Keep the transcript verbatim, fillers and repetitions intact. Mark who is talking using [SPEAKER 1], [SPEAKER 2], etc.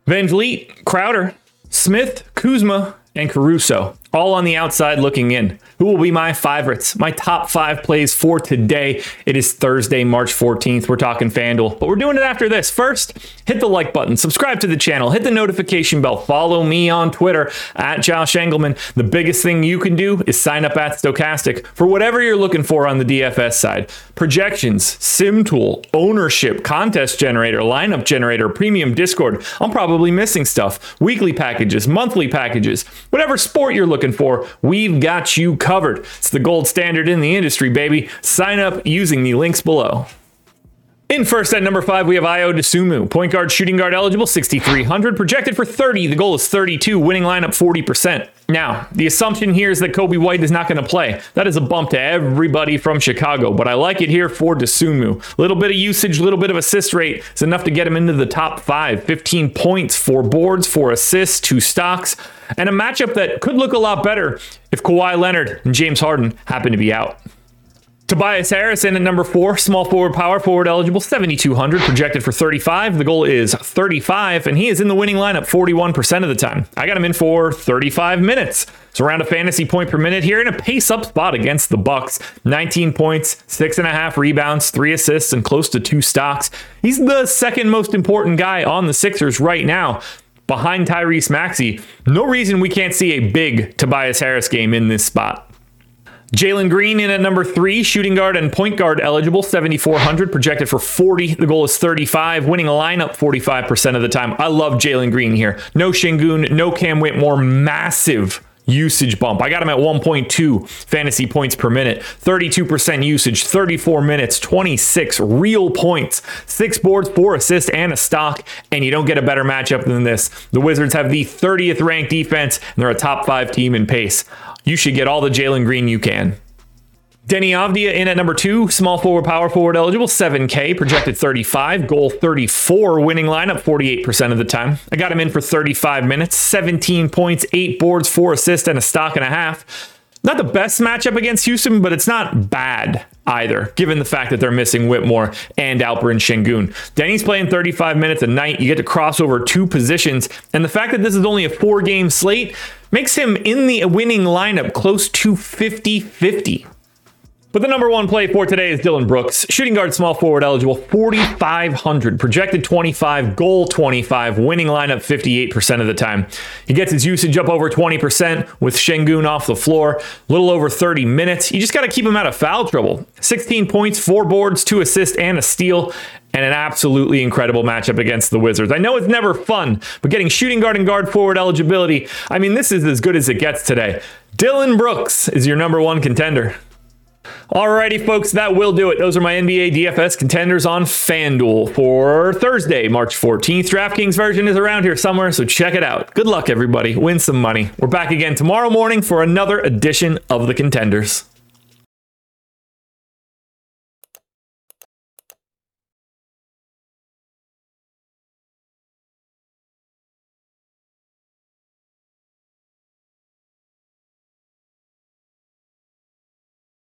[SPEAKER 1] Van Vliet, Crowder, Smith, Kuzma, and Caruso, all on the outside looking in. Who will be my favorites? My top five plays for today. It is Thursday, March fourteenth. We're talking FanDuel, but we're doing it after this. First, hit the like button, subscribe to the channel, hit the notification bell, follow me on Twitter at Josh Engelman. The biggest thing you can do is sign up at Stokastic for whatever you're looking for on the D F S side. Projections, sim tool, ownership, contest generator, lineup generator, premium Discord. I'm probably missing stuff. Weekly packages, monthly packages, whatever sport you're looking for, we've got you covered. It's the gold standard in the industry, baby. Sign up using the links below. In first at number five, we have Ayo Dosunmu. Point guard, shooting guard eligible, sixty-three hundred. Projected for thirty. The goal is thirty-two. Winning lineup, forty percent. Now, the assumption here is that Kobe White is not going to play. That is a bump to everybody from Chicago, but I like it here for Dosunmu. Little bit of usage, little bit of assist rate is enough to get him into the top five. fifteen points, four boards, four assists, two stocks, and a matchup that could look a lot better if Kawhi Leonard and James Harden happen to be out. Tobias Harris in at number four, small forward, power forward eligible, seventy-two hundred, projected for thirty-five. The goal is thirty-five, and he is in the winning lineup forty-one percent of the time. I got him in for thirty-five minutes. It's around a fantasy point per minute here in a pace-up spot against the Bucks. nineteen points, six and a half rebounds, three assists, and close to two stocks. He's the second most important guy on the Sixers right now, behind Tyrese Maxey. No reason we can't see a big Tobias Harris game in this spot. Jalen Green in at number three, shooting guard and point guard eligible, seventy-four hundred, projected for forty. The goal is thirty-five, winning a lineup forty-five percent of the time. I love Jalen Green here. No Şengün, no Cam Whitmore, massive usage bump. I got him at one point two fantasy points per minute, thirty-two percent usage, thirty-four minutes, twenty-six real points, six boards, four assists, and a stock, and you don't get a better matchup than this. The Wizards have the thirtieth ranked defense, and they're a top five team in pace. You should get all the Jalen Green you can. Deni Avdija in at number two, small forward, power forward eligible, seven K, projected thirty-five, goal thirty-four, winning lineup forty-eight percent of the time. I got him in for thirty-five minutes, seventeen points, eight boards, four assists, and a stock and a half. Not the best matchup against Houston, but it's not bad either, given the fact that they're missing Whitmore and Alperen Şengün. Denny's playing thirty-five minutes a night. You get to cross over two positions, and the fact that this is only a four-game slate makes him in the winning lineup close to fifty fifty. But the number one play for today is Dillon Brooks. Shooting guard, small forward eligible, forty-five hundred. Projected twenty-five, goal twenty-five, winning lineup fifty-eight percent of the time. He gets his usage up over twenty percent with Şengün off the floor. A little over thirty minutes. You just got to keep him out of foul trouble. sixteen points, four boards, two assists, and a steal. And an absolutely incredible matchup against the Wizards. I know it's never fun, but getting shooting guard and guard forward eligibility, I mean, this is as good as it gets today. Dillon Brooks is your number one contender. Alrighty, folks, that will do it. Those are my N B A D F S contenders on FanDuel for Thursday, March fourteenth. DraftKings version is around here somewhere, so check it out. Good luck, everybody. Win some money. We're back again tomorrow morning for another edition of the Contenders.